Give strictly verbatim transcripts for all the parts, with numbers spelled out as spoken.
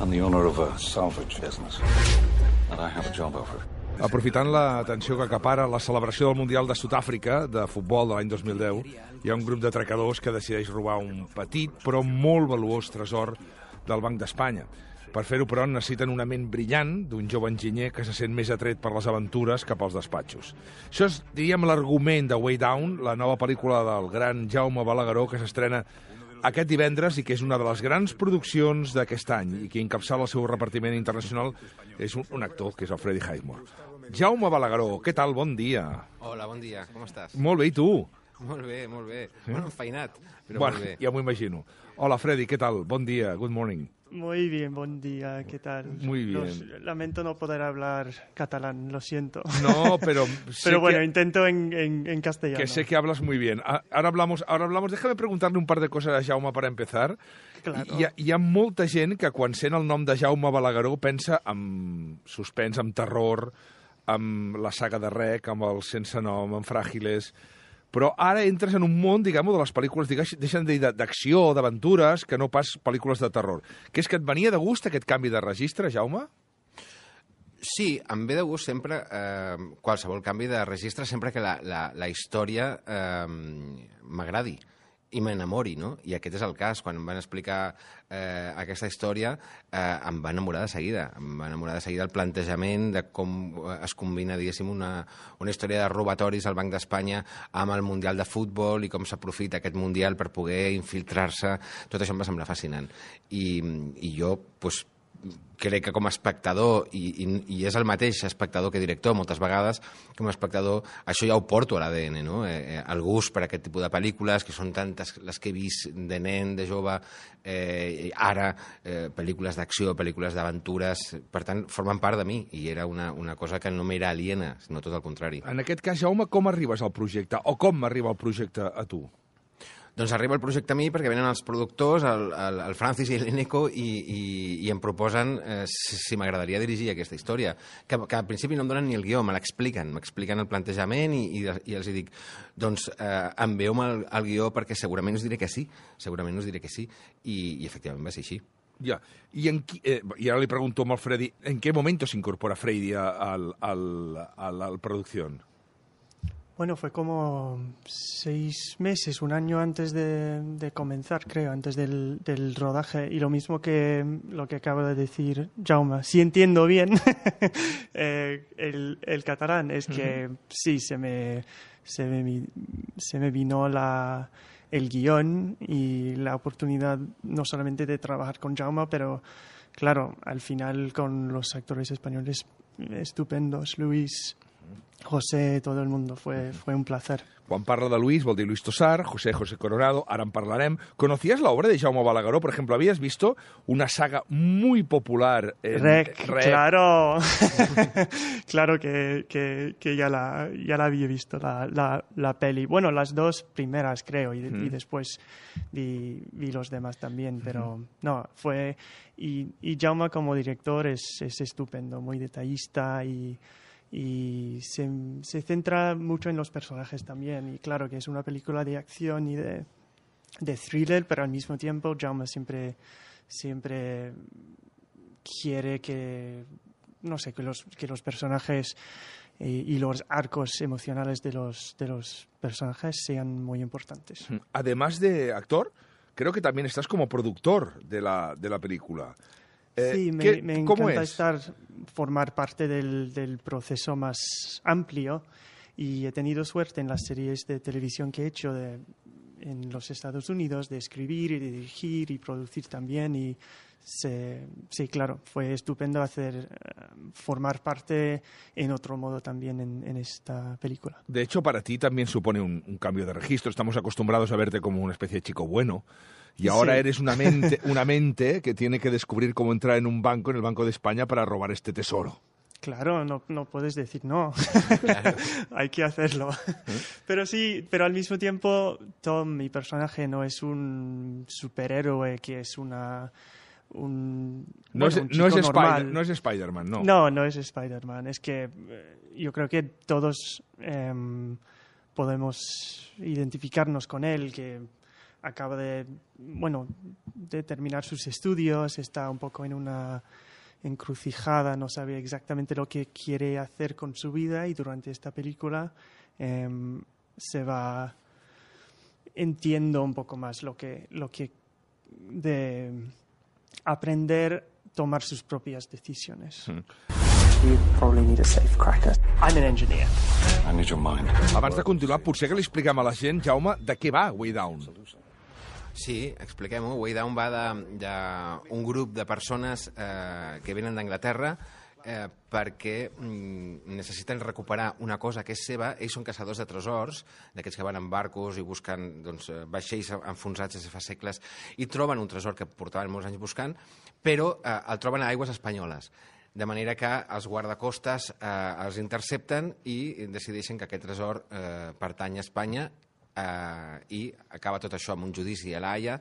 I'm the owner of a salvage business, and I have a job offer. Aprofitant l'atenció que acapara la celebració del Mundial de Sud-àfrica de futbol de l'any dos mil deu, hi ha un grup de atracadors que decideix robar un petit però molt valuós tresor del Banc d'Espanya. Per fer-ho, però, necessiten una ment brillant d'un jove enginyer que se sent més atret per les aventures que pels despatxos. Això és, diríem, l'argument de Way Down, la nova pel·lícula del gran Jaume Balagueró, que s'estrena aquest divendres i que és una de les grans produccions d'aquest any i que encapçala el seu repartiment internacional és un, un actor, que és el Freddie Highmore. Jaume Balagueró, què tal? Bon dia. Hola, bon dia, com estàs? Molt bé, i tu? Molt bé, molt bé. Sí? Bueno, enfeinat, però bueno, molt bé. Ja m'ho imagino. Hola, Freddy, què tal? Bon dia, good morning. Muy bien, buen día, ¿qué tal? Muy bien. Los, lamento no poder hablar catalán, lo siento. No, pero... pero bueno, que, intento en, en, en castellano. Que sé que hablas muy bien. Ahora hablamos, ahora hablamos, déjame preguntarle un par de cosas a Jaume para empezar. Claro. Hi ha, hi ha molta gent que quan sent el nom de Jaume Balagueró pensa en suspens, en terror, amb la saga de Rec, amb el Sense Nom, amb Fràgiles... Però ara entres en un món, diguem-ho, de les pel·lícules, deixen de dir d'acció, d'aventures, que no pas pel·lícules de terror. Que és que et venia de gust aquest canvi de registre, Jaume? Sí, em ve de gust sempre eh, qualsevol canvi de registre, sempre que la, la, la història eh, m'agradi i m'enamori, no? I aquest és el cas. Quan em van explicar eh, aquesta història, eh, em va enamorar de seguida. Em va enamorar de seguida el plantejament de com es combina, diguéssim, una, una història de robatoris al Banc d'Espanya amb el Mundial de Futbol i com s'aprofita aquest Mundial per poder infiltrar-se. Tot això em va semblar fascinant. I, i jo, doncs, crec que com a espectador, i, i, i és el mateix espectador que director moltes vegades, com a espectador això ja ho porto a l'A D N, no? Eh, el gust per aquest tipus de pel·lícules, que són tantes les que he vist de nen, de jove, eh, ara, eh, pel·lícules d'acció, pel·lícules d'aventures, per tant, formen part de mi, i era una, una cosa que no m'era aliena, sinó tot el contrari. En aquest cas, Jaume, com arribes al projecte? O com arriba el projecte a tu? Doncs arriba el projecte a mi perquè venen els productors, el, el, el Francis i l'Eneco, i, i, i em proposen eh, si, si m'agradaria dirigir aquesta història, que, que al principi no em donen ni el guió, me l'expliquen, m'expliquen el plantejament i, i, i els dic, doncs eh, envieu-me el, el guió perquè segurament us diré que sí, segurament us diré que sí, i, i efectivament va ser així. Ja. I, en qui, eh, I ara li pregunto al Freddy, ¿en qué momento se incorpora Freddy al, al, a la producción? Bueno, fue como seis meses, un año antes de, de comenzar, creo, antes del, del rodaje. Y lo mismo que lo que acaba de decir Jaume, si entiendo bien eh, el, el catalán, es que uh-huh. sí, se me, se me, se me vino la, el guión y la oportunidad no solamente de trabajar con Jaume, pero claro, al final con los actores españoles estupendos, Luis, José, todo el mundo, fue, fue un placer. Quan parla de Luis, vol dir Luis Tosar, José, José Coronado, ahora en parlarem. ¿Conocías la obra de Jaume Balagueró? Por ejemplo, ¿habías visto una saga muy popular en Rec? Rec? Claro, claro que, que, que ya, la, ya la había visto, la, la, la peli. Bueno, las dos primeras, creo, y, mm. y después vi, vi los demás también, pero mm. no, fue... Y, y Jaume como director es, es estupendo, muy detallista y... y se, se centra mucho en los personajes también, y claro que es una película de acción y de, de thriller, pero al mismo tiempo Jaume siempre, siempre quiere que, no sé, que los, que los personajes y, y los arcos emocionales de los, de los personajes sean muy importantes. Además de actor, creo que también estás como productor de la, de la película. Eh, sí, me, me encanta estar, formar parte del, del proceso más amplio, y he tenido suerte en las series de televisión que he hecho de, en los Estados Unidos de escribir y de dirigir y producir también, y se, sí, claro, fue estupendo hacer formar parte en otro modo también en, en esta película. De hecho, para ti también supone un, un cambio de registro. Estamos acostumbrados a verte como una especie de chico bueno. Y ahora sí. eres una mente, una mente que tiene que descubrir cómo entrar en un banco, en el Banco de España, para robar este tesoro. Claro, no, no puedes decir no. Claro. Hay que hacerlo. ¿Eh? Pero sí, pero al mismo tiempo, Tom, mi personaje, no es un superhéroe que es una... Un, no, bueno, es, no, es Spider, no es Spider-Man, no. No, no es Spider-Man. Es que eh, yo creo que todos eh, podemos identificarnos con él, que acaba de, bueno, de terminar sus estudios, está un poco en una encrucijada, no sabe exactamente lo que quiere hacer con su vida, y durante esta película eh, se va entiendo un poco más lo que, lo que de aprender a tomar sus propias decisiones. Mm. You probably need a safe cracker. I'm an engineer. I need your mind. Abans de continuar, potser que li expliquem a la gent, Jaume, de què va Way Down. Sí, expliquem-ho. Way Down va d'un grup de persones eh, que venen d'Anglaterra eh, perquè mm, necessiten recuperar una cosa que és seva. Ells són caçadors de tresors, d'aquests que van en barcos i busquen doncs, vaixells enfonsats des de fa segles, i troben un tresor que portaven molts anys buscant, però eh, el troben a aigües espanyoles. De manera que els guardacostes eh, els intercepten i decideixen que aquest tresor eh, pertany a Espanya, eh, i acaba tot això amb un judici a la Haia,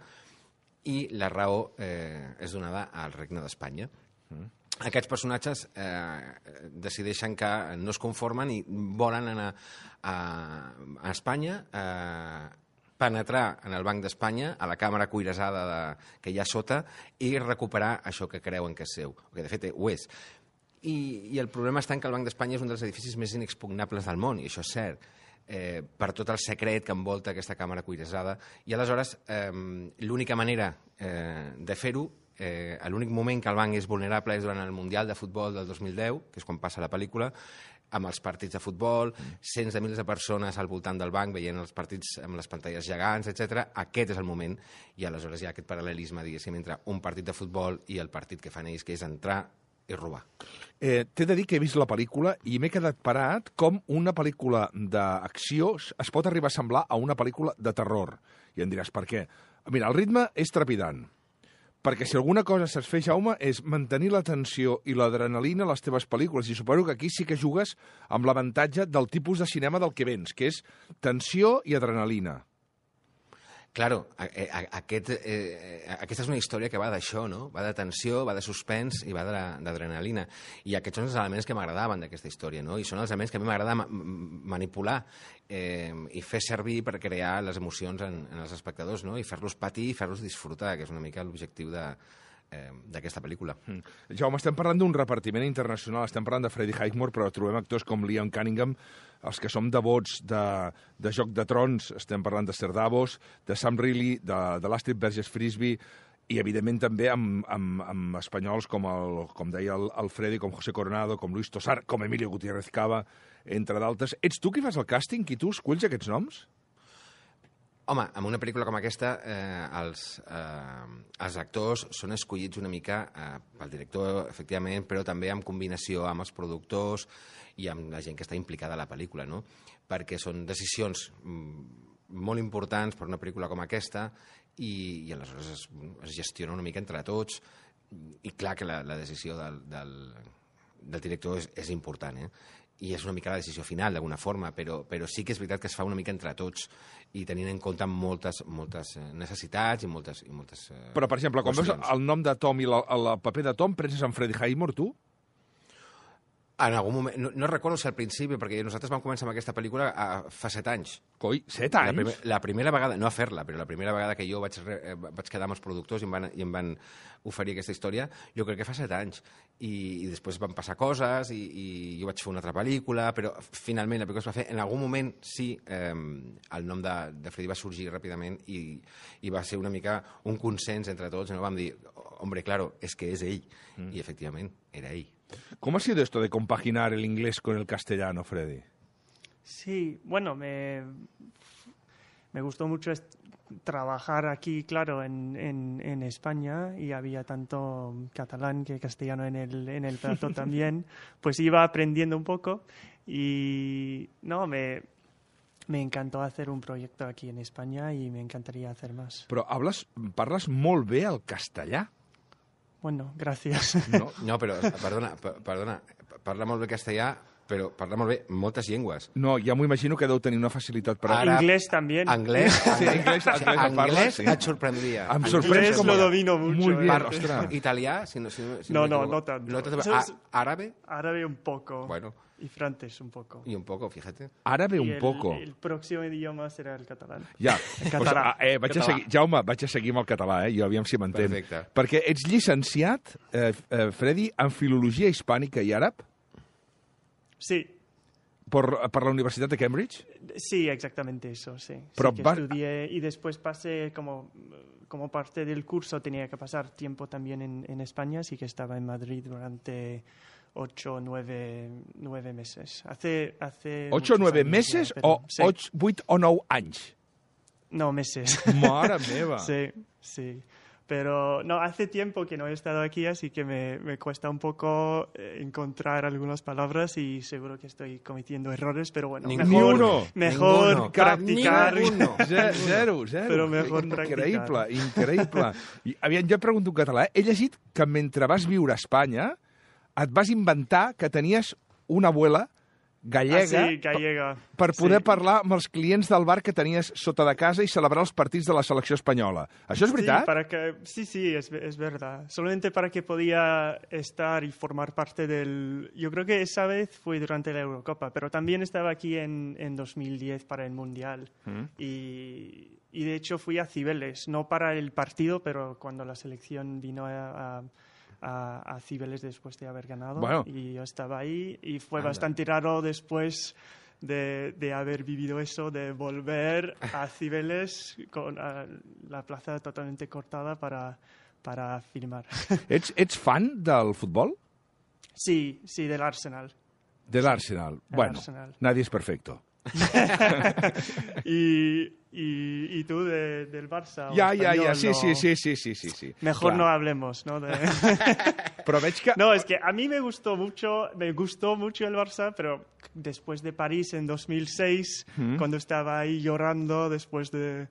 i la raó eh, és donada al Regne d'Espanya. Mm. Aquests personatges eh, decideixen que no es conformen i volen anar a, a Espanya, eh, penetrar en el Banc d'Espanya, a la càmera cuirassada de, que hi ha sota, i recuperar això que creuen que és seu, que de fet ho és. I, i el problema està en que el Banc d'Espanya és un dels edificis més inexpugnables del món, i això és cert, eh, per tot el secret que envolta aquesta càmera cuirassada. I aleshores, eh, l'única manera eh, de fer-ho, eh, l'únic moment que el banc és vulnerable és durant el Mundial de Futbol del dos mil deu, que és quan passa la pel·lícula, amb els partits de futbol, cents de milers de persones al voltant del banc veient els partits amb les pantalles gegants, etcètera. Aquest és el moment, i aleshores hi ha aquest paral·lelisme, diguéssim, entre un partit de futbol i el partit que fan ells, que és entrar i robar. Eh, T'he de dir que he vist la pel·lícula i m'he quedat parat com una pel·lícula d'acció es pot arribar a semblar a una pel·lícula de terror. I em diràs per què. Mira, el ritme és trepidant. Perquè si alguna cosa saps fer, Jaume, és mantenir la tensió i l'adrenalina a les teves pel·lícules. I suposo que aquí sí que jugues amb l'avantatge del tipus de cinema del que vens, que és tensió i adrenalina. Claro, aquest, eh, aquesta és una història que va d'això, no? Va de tensió, va de suspens i va d'adrenalina. I aquests són els elements que m'agradaven d'aquesta història, no? I són els elements que a mi m'agrada ma manipular eh, i fer servir per crear les emocions en, en els espectadors, no? I fer-los patir i fer-los disfrutar, que és una mica l'objectiu de d'aquesta pel·lícula. Mm. Jaume, estem parlant d'un repartiment internacional, estem parlant de Freddie Highmore, però trobem actors com Liam Cunningham, els que som devots de, de Joc de Trons, estem parlant de Sir Davos, de Sam Reilly, de, de l'Astrid Burgess Frisbee, i evidentment també amb, amb, amb espanyols com, el, com deia el, el Freddy, com José Coronado, com Luis Tosar, com Emilio Gutiérrez Cava, entre d'altres. Ets tu qui fas el càsting? Qui tu esculls aquests noms? Home, en una pel·lícula com aquesta, eh, els, eh, els actors són escollits una mica eh, pel director, efectivament, però també en combinació amb els productors i amb la gent que està implicada a la pel·lícula, no? Perquè són decisions molt importants per una pel·lícula com aquesta i, i aleshores es, es gestiona una mica entre tots, i clar que la, la decisió del, del, del director és, és important, eh? I és una mica la decisió final, d'alguna forma, però, però sí que és veritat que es fa una mica entre tots i tenint en compte moltes, moltes necessitats i moltes... I moltes però, per exemple, quan veus el nom de Tom i la, el paper de Tom, penses en Freddie Highmore, tu? En algun moment... No, no recordo si al principi, perquè nosaltres vam començar amb aquesta pel·lícula a, fa set anys. Coi, set anys? La, primer, la primera vegada, no a fer-la, però la primera vegada que jo vaig, re, vaig quedar amb els productors i em, van, i em van oferir aquesta història, jo crec que fa set anys. I, i després van passar coses i, i jo vaig fer una altra pel·lícula, però finalment la pel·lícula es va fer. En algun moment sí, eh, el nom de, de Freddy va sorgir ràpidament i, i va ser una mica un consens entre tots. No? Vam dir, hombre, claro, es que és ell. Mm. I efectivament, era ell. ¿Cómo ha sido esto de compaginar el inglés con el castellano, Freddy? Sí, bueno, me, me gustó mucho trabajar aquí, claro, en, en, en España, y había tanto catalán que castellano en el, en el plato también, pues iba aprendiendo un poco y no, me, me encantó hacer un proyecto aquí en España y me encantaría hacer más. Però hablas, parles molt bé el castellà. Bueno, gràcies. No, no però, perdona, perdona, parla molt bé castellà, però parla molt bé moltes llengües. No, ja m'ho imagino que deu tenir una facilitat per... Ara, anglès també. Anglès? Sí, anglès, anglès, anglès parles, sí. Et sorprendria. Em sorprèn com... lo domino mucho. Muy bien, eh. ostres. Italià? Si no, si no, si no, no, no, no tanto. No tanto. Es, ¿Árabe? Árabe un poco. Bueno. y francés un poco. Y un poco, fíjate. Árabe Y un el, poco. El próximo idioma será el catalán. Ja, El català. Pues, eh, vaig Català. a seguir, Jaume, vaig a seguir amb el català, eh? Jo aviam si m'entén. Perfecte. Perquè ets llicenciat, eh, eh, Freddy, en Filologia Hispànica i Àrab Sí, por, per la Universitat de Cambridge. sí, exactamente eso, sí. Sí Pero que va- estudié y después pasé como, como parte del curso, tenía que pasar tiempo también en, en España, así que estaba en Madrid durante ocho o nueve, nueve meses. Hace, hace Ocho o muchos nueve años meses ya, pero o sí. ocho, vuit o nou anys? No, meses. Mare meva. Sí, sí. Pero no, hace tiempo que no he estado aquí, así que me, me cuesta un poco eh, encontrar algunas palabras y seguro que estoy cometiendo errores, pero bueno, Ninguno. mejor, Ninguno. mejor Ninguno. practicar. Ninguno. Zero, zero, zero. Però mejor Increïble, practicar. increïble. I, aviam, jo et pregunto en català. Eh? He llegit que mentre vas viure a Espanya et vas inventar que tenies una abuela gallega Ah, sí, gallega. per poder Sí. parlar amb els clients del bar que tenies sota de casa i celebrar els partits de la selecció espanyola. Això és veritat? Sí, para que, sí, sí, es, es verdad. Solamente para que podía estar y formar parte del... Yo creo que esa vez fue durante la Eurocopa, pero también estaba aquí en, en dos mil diez para el Mundial. Y, y de hecho fui a Cibeles, no para el partido, pero cuando la selección vino a... a a, a Cibeles después de haber ganado. Bueno. Y yo estaba ahí y fue Anda. bastante raro después de, de haber vivido eso, de volver a Cibeles con a, la plaza totalmente cortada para, para filmar. Ets, ets fan del futbol? Sí, sí, del Arsenal. De l'Arsenal. el Bueno, Arsenal. nadie es perfecto. y, y, y tú de, del Barça. o Ja, ja, ja, español, sí, no- sí, sí, sí, sí, sí, sí. Mejor Clar. no hablemos, ¿no? De- Però veig que... No, es que a mí me gustó mucho, me gustó mucho el Barça, pero después de París en dos mil seis, cuando estaba ahí llorando después de,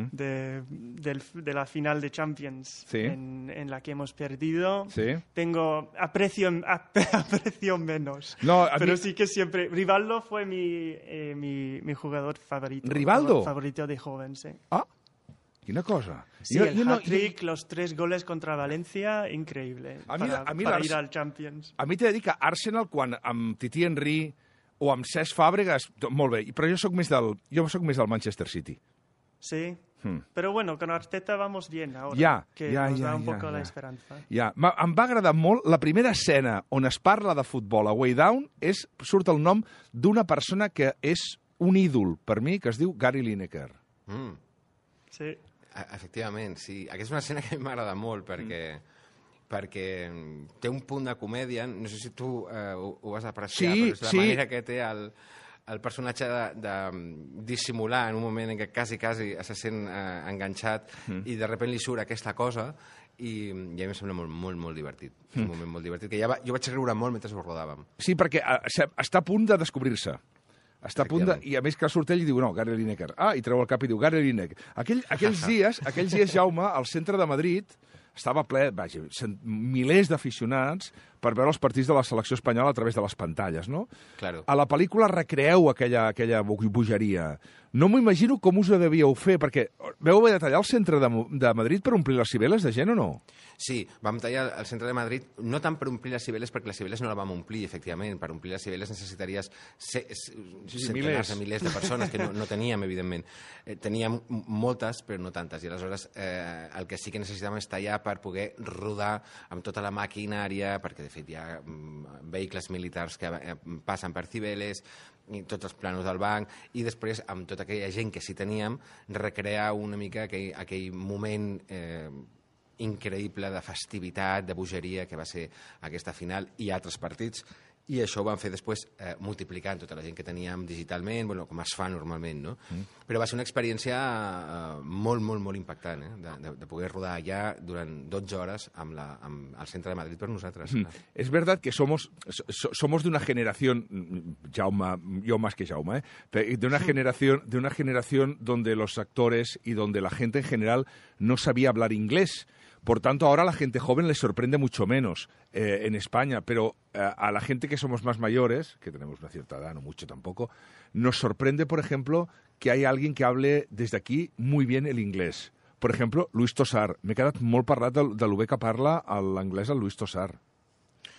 de, del- de la final de Champions Sí. en, en la que hemos perdido, Sí. tengo aprecio, ap- aprecio menos. No, a pero mí- sí que siempre... Rivaldo fue mi, eh, mi, mi jugador favorito. ¿Rivaldo? Favorito de joven, sí. Ah, quina cosa. Sí, Jo- el jo no- hat-trick, los tres goles contra Valencia, increíble. A mí la- para a mí para l'Ars- ir al Champions. A mi t'he de dir que Arsenal, quan amb Titi Henry o amb Cesc Fàbregas, to- molt bé, però jo sóc més del, jo sóc més del Manchester City. Sí. Hmm. Pero bueno, con Arteta vamos bien ahora. Ya, que ya, nos ya, da un ya, poco la ya. esperanza. Ja, ma- em va agradar molt la primera escena on es parla de futbol a Way Down, és, surt el nom d'una persona que és un ídol per mi, que es diu Gary Lineker. Mm. Sí. E- Efectivament, sí. Aquesta és una escena que a mi m'agrada molt perquè, perquè té un punt de comèdia. No sé si tu eh, ho, ho vas apreciar, Sí, però és la sí. manera que té el, el personatge de, de dissimular en un moment en què quasi, quasi se sent eh, enganxat i de sobte li surt aquesta cosa i, i a mi em sembla molt, molt, molt divertit. És un moment molt divertit, que ja va, jo vaig riure molt mentre ho rodàvem. Sí, perquè eh, se- està a punt de descobrir-se. Està a punt de... Efectivament. I a més que surt ell i diu, no, Gary Lineker. Ah, i treu el cap i diu, Gary Lineker. Aquell, aquells dies, aquells dies, Jaume, al centre de Madrid estava ple, vaja, cent- milers d'aficionats per veure els partits de la selecció espanyola a través de les pantalles, no? Claro. A la pel·lícula recreeu aquella, aquella bo- bogeria. No m'ho imagino com us ho devíeu fer, perquè veu haver de tallar el centre de, Mo- de Madrid per omplir les Cibeles de gent o no? Sí, vam tallar el centre de Madrid, no tant per omplir les Cibeles, perquè les Cibeles no la vam omplir, efectivament. Per omplir les Cibeles necessitaries se, se, sí, centenars milers. de milers de persones, que no, no teníem, evidentment. Eh, teníem m- moltes, però no tantes. I aleshores eh, el que sí que necessitàvem és tallar per poder rodar amb tota la maquinària, perquè de fet hi ha mm, vehicles militars que eh, passen per Cibeles, i tots els planos del banc, i després, amb tota aquella gent que sí teníem, recrear una mica aquell, aquell moment eh, increïble de festivitat, de bogeria que va ser aquesta final i altres partits, i això ho vam fer després eh, multiplicant tota la gent que teníem digitalment, bueno, com es fa normalment, no? Mm. Però va ser una experiència eh, molt, molt, molt impactant, eh? de, de, de poder rodar allà durant dotze hores amb, la, amb el centre de Madrid per nosaltres. Mm. Es verdad que somos, so- somos de una generación, mm, Jaume, yo más que Jaume, ¿eh? Pe- de una generación, de una generación donde los actores y donde la gente en general no sabía hablar inglés. Por tanto, ahora a la gente joven les sorprende mucho menos eh, en España, pero eh, a la gente que somos más mayores, que tenemos una cierta edad, no mucho tampoco, nos sorprende, por ejemplo, que hay alguien que hable desde aquí muy bien el inglés. Per exemple, Luis Tosar. M'he quedat molt parlat de, de lo bé que parla l'anglès el Luis Tosar.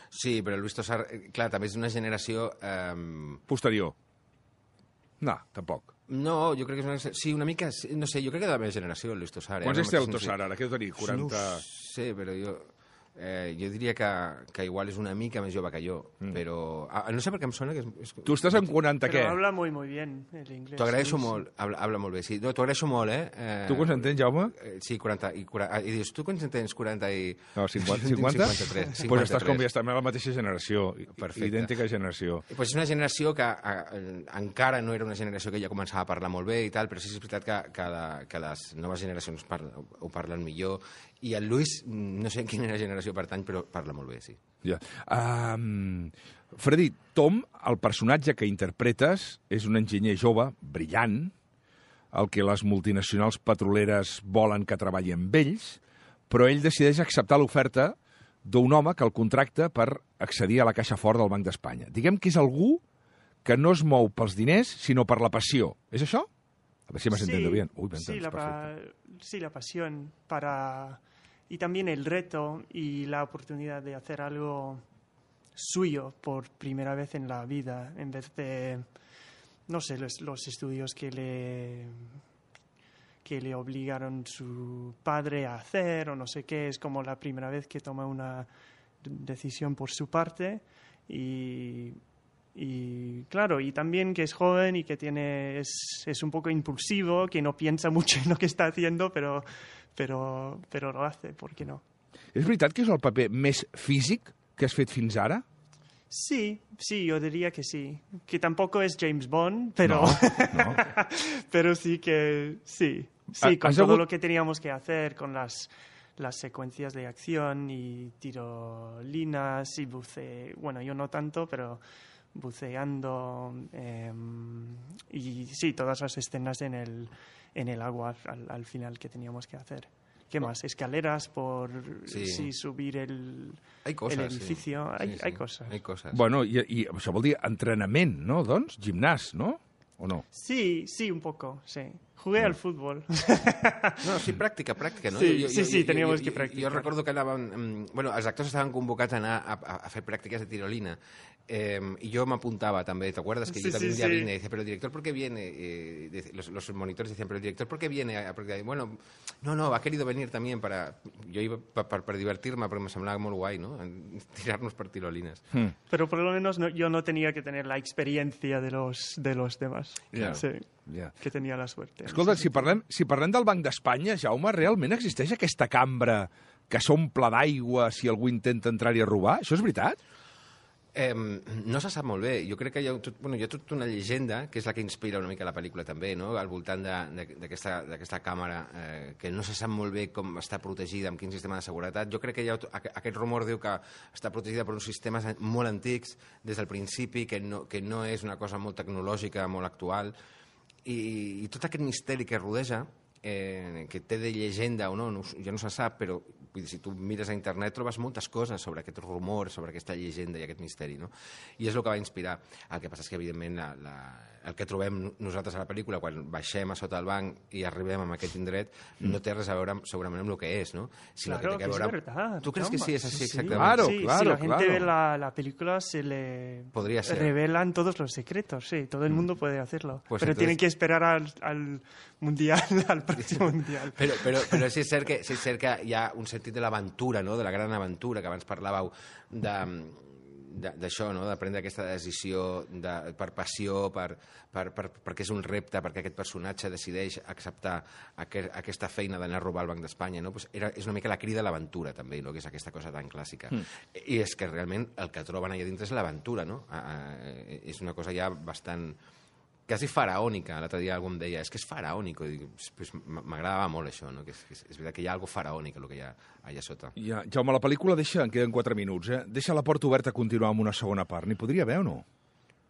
Sí, però el Luis Tosar, clar, també és una generació... Eh... Posterior. No, tampoc. No, jo crec que és una... Sí, una mica... No sé, jo crec que de la meva generació, el Luis Tosar. Quants eh? anys té el Tosar ara? Què deu tenir? quaranta... No sé, però jo... Eh, jo diria que, que igual és una mica més jove que jo, mm. però... Ah, no sé per què em sona que és... és... Tu estàs en quaranta què? Però habla muy, muy bien el inglés. T'ho agraeixo sí, molt, habla, habla molt bé, sí. No, t'ho agraeixo molt, eh? eh... Tu quants en tens, Jaume? Eh, sí, quaranta, i, quaranta, i dius, tu quants en tens? quaranta i... No, cinquanta? cinquanta? cinquanta-tres. Doncs pues estàs com ja estem a la mateixa generació, Perfecte. idèntica generació. Pues és una generació que a, a, encara no era una generació que ja començava a parlar molt bé i tal, però sí que és veritat que, que, la, que les noves generacions parla, ho parlen millor. I el Luis, no sé en quina generació pertany, però parla molt bé, sí. Ja. Um, Freddy, Tom, el personatge que interpretes, és un enginyer jove, brillant, el que les multinacionals petroleres volen que treballi amb ells, però ell decideix acceptar l'oferta d'un home que el contracta per accedir a la caixa forta del Banc d'Espanya. Diguem que és algú que no es mou pels diners, sinó per la passió. És això? A ver si m'has Sí, entendido bien. Uy, sí, la, perfecto. pa- sí, la pasión para... Y también el reto y la oportunidad de hacer algo suyo por primera vez en la vida, en vez de, no sé, los, los estudios que le, que le obligaron su padre a hacer o no sé qué. Es como la primera vez que toma una decisión por su parte y... Y claro, y también que es joven y que tiene es, es un poco impulsivo, que no piensa mucho en lo que está haciendo, pero, pero, però lo hace, ¿por qué no? És veritat que és el paper més físic que has fet fins ara? Sí, sí, yo diría que sí. Que tampoco es James Bond, pero, No, no. pero sí que sí. Ha- Sí, con has todo hagut- lo que teníamos que hacer, con las, las secuencias de acción y tirolinas y buce... Bueno, yo no tanto, pero... buceando eh, y sí, todas las escenas en el, en el agua al, al final que teníamos que hacer. ¿Qué más? Escaleras por Sí. sí, subir el, Hay cosas, el edificio. sí. Hay, Sí, sí. hay cosas. Hay coses. Bueno, i, i això vol dir entrenament, no, doncs? Gimnàs, no? O no? Sí, sí, un poco, sí. Jugué al fútbol. No, sí, pràctica, pràctica, no? Sí, sí, sí, teníamos que Jo practicar. recordo que anàvem... mm, Bueno, els actors estaven convocats a anar a, a, a fer pràctiques de tirolina eh, y yo me apuntaba también, ¿te acuerdas? Que Sí, yo también sí, un día sí. vine y decía, pero el director, ¿por qué viene? Eh, de- los, los monitores decían, pero el director, ¿por qué viene? a practicar? Bueno, no, no, ha querido venir también para... Yo iba per, per, per divertir-me, però me semblava molt guai, no? Tirar-nos per tirolines. Hmm. Pero por lo menos no- yo no tenía que tener la experiencia de los, de los demás. Claro. Sí, Ja. que tenía la suerte. Escolta, si parlem, si parlem del Banc d'Espanya, Jaume, realment existeix aquesta cambra que s'omple d'aigua si algú intenta entrar-hi a robar? Això és veritat? Eh, no se sap molt bé. Jo crec que hi ha, tot, bueno, hi ha tota una llegenda, que és la que inspira una mica la pel·lícula també, no? Al voltant de- de- d'aquesta d'aquesta càmera, eh, que no se sap molt bé com està protegida, amb quin sistema de seguretat. Jo crec que hi ha, aqu- aquest rumor diu que està protegida per uns sistemes molt antics des del principi, que no, que no és una cosa molt tecnològica, molt actual, i, i tot aquest misteri que rodeja, eh, que té de llegenda o no, no, ja no se sap, però vull dir, si tu mires a internet trobes moltes coses sobre aquest rumor, sobre aquesta llegenda i aquest misteri, no? I és el que va inspirar. El que passa és que, evidentment, la, la, el que trobem nosaltres a la pel·lícula, quan baixem a sota el banc i arribem a aquest indret, no té res a veure amb, segurament amb el que és, no? Sinó Claro, té que a es veure... verdad. ¿Tú crees que Jaume. sí es así Sí, sí. exactamente? Claro, Sí, claro, si la gente claro. ve la, la película, se le Podría ser. revelan todos los secretos. Sí, todo el mundo puede hacerlo. Pues pero entonces- tienen que esperar al, al mundial, al próximo mundial. Però, però, però sí és cert que, sí és cert que hi ha un sentit de l'aventura, no? De la gran aventura, que abans parlàveu de, de, d'això, no? De prendre aquesta decisió de, per passió, per, per, per, perquè és un repte, perquè aquest personatge decideix acceptar aquest, aquesta feina d'anar a robar al Banc d'Espanya. No? Pues era, és una mica la crida a l'aventura, també, no? Que és aquesta cosa tan clàssica. Mm. I és que realment el que troben allà dintre és l'aventura, no? Ah, ah, és una cosa ja bastant... quasi faraònica. L'altre dia algú em deia, és que és faraònic. I dic, pues, m'agradava molt això, no? Que és, que és, és veritat que hi ha algo faraònic el que hi ha allà sota. Ja, Jaume, la pel·lícula deixa, en queden quatre minuts, eh? Deixa la porta oberta a continuar amb una segona part. N'hi podria haver o no?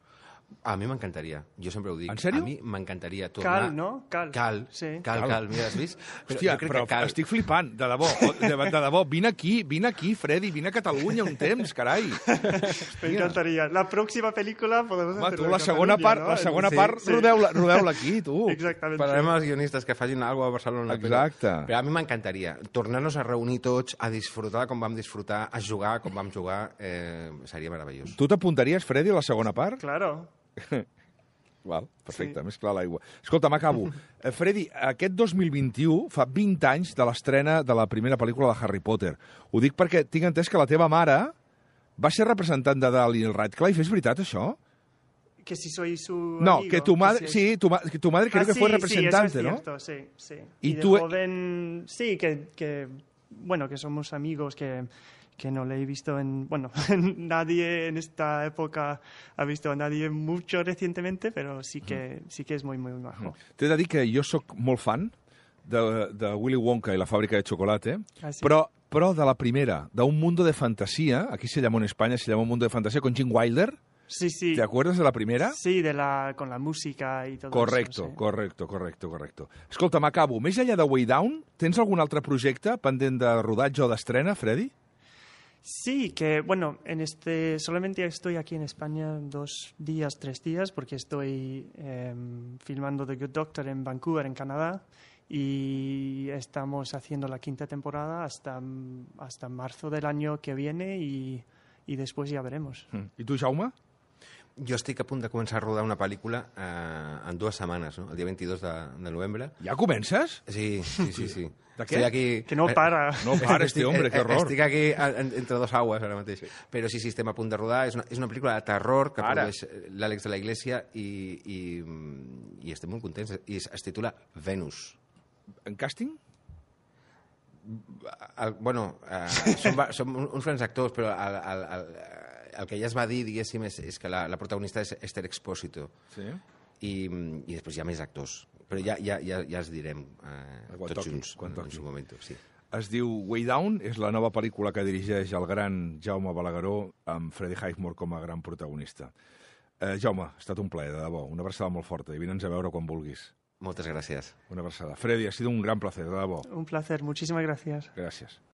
A mi m'encantaria, jo sempre ho dic. En sèrio? A mi m'encantaria tornar... Cal, no? Cal. Cal, Sí. cal, cal, mira, has vist? Però Hòstia, jo crec però que cal. estic flipant, de debò, de, de debò. Vine aquí, vine aquí, Freddy, vine a Catalunya un temps, carai. Me encantaría. La próxima película podemos Home, hacerlo tu, en la segona Catalunya, part, ¿no? la segona Sí, part, sí. rodeu-la rodeu-la aquí, tu. Exactamente. Parlarem als guionistes que facin alguna cosa a Barcelona. Exacte. Però, però a mi m'encantaria tornar-nos a reunir tots, a disfrutar com vam disfrutar, a jugar com vam jugar, eh, seria meravellós. Tu t'apuntaries, Freddy, a la segona part? Claro. Val, perfecte, Sí. més clar l'aigua. Escolta, m'acabo. Eh, Freddy, aquest dos mil vint-i-u fa vint anys de l'estrena de la primera pel·lícula de Harry Potter. Ho dic perquè tinc entès que la teva mare va ser representant de Daniel Radcliffe. És veritat, això? Que si soy su No, amigo, que tu madre, si sí, tu, ma- que tu madre creo Ah, que fue sí, representante, sí, eso es ¿no? cierto, sí, sí. Y Y, de tú- joven, sí, que, que, bueno, que somos amigos, que, que no le he visto en, bueno, nadie en esta época ha visto a nadie mucho recientemente, pero sí que, sí que es muy, muy majo. T'he de dir que jo sóc molt fan de, de Willy Wonka i la fàbrica de chocolate, Ah, sí? però, però de la primera, d'un mundo de fantasía, aquí se llamó en España, se llamó Mundo de Fantasía, con Gene Wilder. Sí, sí. ¿Te acuerdas de la primera? Sí, de la, con la música y todo Correcto, eso. sí. correcto, correcto, correcto. Escolta, m'acabo. Més enllà de Way Down, tens algun altre projecte pendent de rodatge o d'estrena, Freddy? Sí, que bueno, en este solamente estoy aquí en España dos días, tres días, porque estoy eh, filmando The Good Doctor en Vancouver, en Canadá, y estamos haciendo la quinta temporada hasta, hasta marzo del año que viene y, y después ya veremos. I tu, Jaume? Jo estic a punt de començar a rodar una pel·lícula eh, en dues setmanes, no? El dia vint-i-dos de, de novembre. Ja comences? Sí, sí, sí. sí. De què? Estic aquí... Que no para. No pares, Estic- este hombre, eh, que horror. Estic aquí en, entre dos aguas ara mateix. Però sí, sí, estem a punt de rodar. És una, és una pel·lícula de terror que Ara. produeix l'Àlex de la Iglesia i, i, i estem molt contents. I es, es titula Venus. En càsting? El, bueno, eh, som, va- som un- uns grans actors, però el, el, el, el que ja es va dir, diguéssim, és, és que la, la protagonista és Esther Expósito. Sí. I, i després hi ha més actors. Però ja, ja, ja, ja els direm eh, Quan tots toqui, junts quan en, en toqui. su moment. Sí. Es diu Way Down, és la nova pel·lícula que dirigeix el gran Jaume Balagueró amb Freddie Highmore com a gran protagonista. Eh, Jaume, ha estat un plaer, de debò. Una abraçada molt forta i vine'ns a veure quan vulguis. Moltes gràcies. Una abraçada. Freddy, ha sido un gran placer, de debò. Un placer, muchísimas gracias. Gràcies.